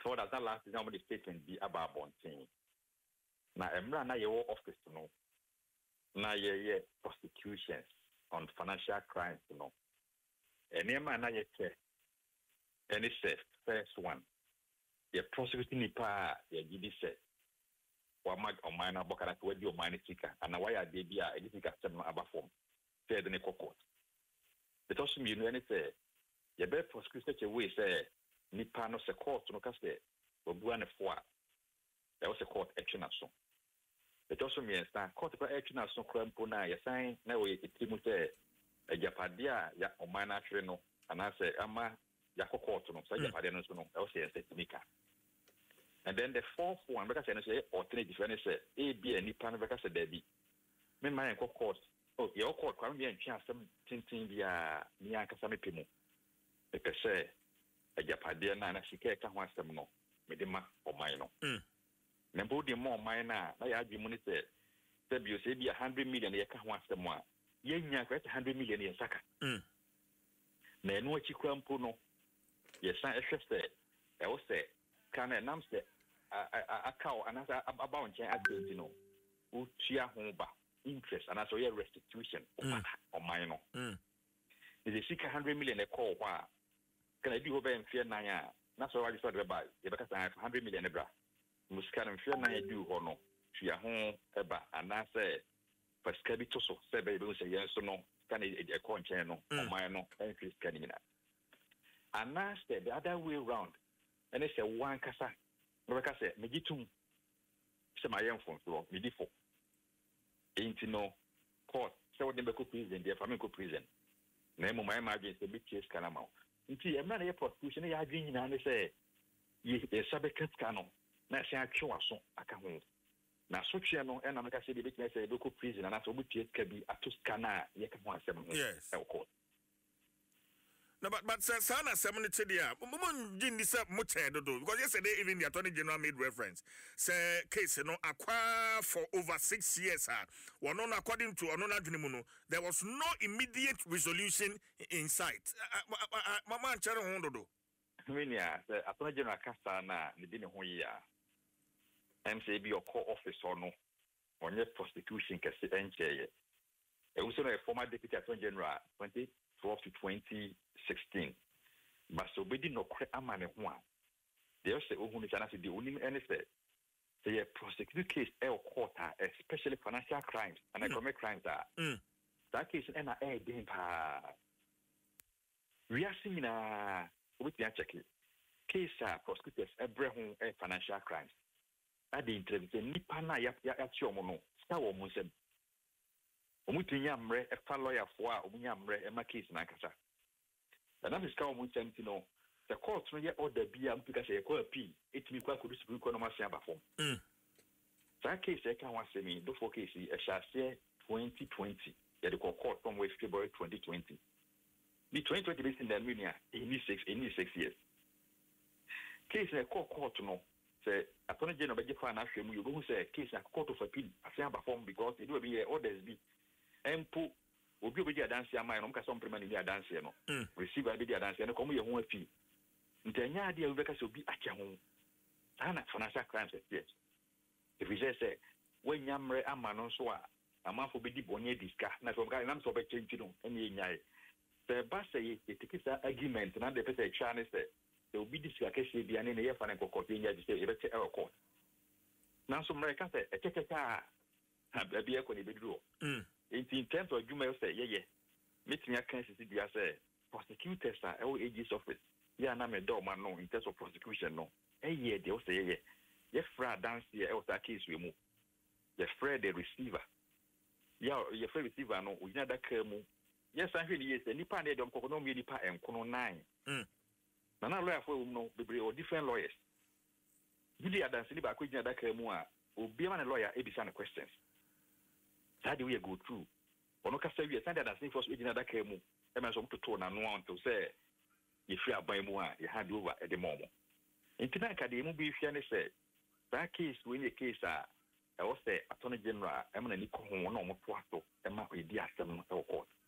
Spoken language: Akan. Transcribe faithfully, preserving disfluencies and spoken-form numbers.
before that, that last time the statement be about Bonting. Now, Emra na your office to know. Now, yeah, prosecutions on financial crimes to know. And Emma na yet any safe first one. You're prosecuting the power, you're G D or mag or minor Bokana to your minor seeker, and why are they be a little customer about form? Fair than a court. But also, you know, anything. You better prosecute such a way, say, Nipa no se court, no caste, or Buana Foa. There was a court action as so. It also means that court action as so, Crampona, you sign, now it's Timothy, a Japadia, ya or minor treno, and I say, Ama, Yako court, no, so Japadians, no, I was saying, Nika. And then the fourth one, because I say, alternative, and I say, A, B, and Nipa, because I said, me, my court, oh, your court, come here and chance some tinting via Niankasami Pimo. Pe se e Japadia na na sike ka ho asem no me de ma o man no mm na bo de mo man na na ya adwemu ni se se bio se bi one hundred million ye ka ho asem a ye nya ka one hundred million ye saka mm na eno achi krampo no ye san ehwe se e wo se ka na nam se akaw anasa about nchen adenti no o tua ho ba interest anasa ye restitution o man no mm is a one hundred million a call wa can I do over and fear nine? That's all I decided about. Because I have one hundred million ebra. Muscan and fear nine do or no. She a home eba and I say, for Scabitoso, say, baby, say yes or no. Can a coin channel or minor and Chris Canina. And I said the other way around. And they say one cassa. Like I said, Megitum. Say my young phone floor, Medifo. Ain't no court. So what they could prison, their family could prison. Name of my margin is a bit chase canamount. Nti emra na prosecution ya adwen nyina ne say ye sabekat kano na se atwe waso aka ho na so twe no e na meka se de betime say be ko prison na so obutie ka bi atos kana ye ka ho asem ho e ko no but but sana asem ne chede a mo gin this up mo chedo do because yesterday even the attorney general made reference say case no akwa for over six years ah one on according to another adwene no there was no immediate resolution in sight mama chere ho dodo minia the attorney general kasa na ne bi ne ho yi a M C B or court office or no on your prosecution kase encheye e wo so no former deputy attorney general twenty twelve to twenty sixteen but so be no kre amane ho a they say ohun ni sana se the only any say say a prosecute case e court especially financial crimes and mm. economic crimes are mm. that case na e dey pa we are seeing na we can check it case are prosecutors every home e financial crimes at the interview nipa na ya ya chi omo no sta wo mo nsem omutunya mre e fa lawyer fo a omunya mre e ma case na kasa na na fiska omu nsem ti no the court no ye order bia mpika se ye ko appeal etimi kwa ko supreme court no ma se abafom mm that case e ka wa se mi do for case e shase twenty twenty ye the court from February twenty twenty the twenty twenty based in the minia in six in six years case e court court no say attorney general be fa na hwemu you go say case a court of appeal ase abafom because e do be orders bi empo obi obi dia dance amai no mka so mprema ni dia dance no receive abi dia dance no komo ye ho afi ntanya dia obi ka se obi ache ho ana financial crimes yes if we say when yamre ama no so a amafo be di bonye diska na so mka nam so be change no ene nyai the ba say e take that argument na the person try na say the obi diska ka se bia ne ne ye fa na kokko nya di say e be che e court na so mre ka say e kekeka ha bia ko ne be duro mm in terms of you may say yeah yeah meeting your cancer dia say prosecutors are all ages office yeah na me do man no in terms of prosecution no eh yeah they say yeah yeah fra dance here was that case we move the fra the receiver yeah your fra receiver no we na da ka mu yes I hear yes nipa na dem kokko no me nipa enkono nine mm na na lawyer for no be or different lawyers bidi adanse ni ba ko gina da ka mu a obi ma na lawyer e bisa na questions. How do we go through? Ono ka say we send that as first we na that kemu. E ma so mto to na no until say you free aban mu a you hand over at the moment. Intina ka de mu bi hwia ne say that case we the case a e wo say attorney general e ma na ni ko ho na omo to ato e ma e di asem no e court.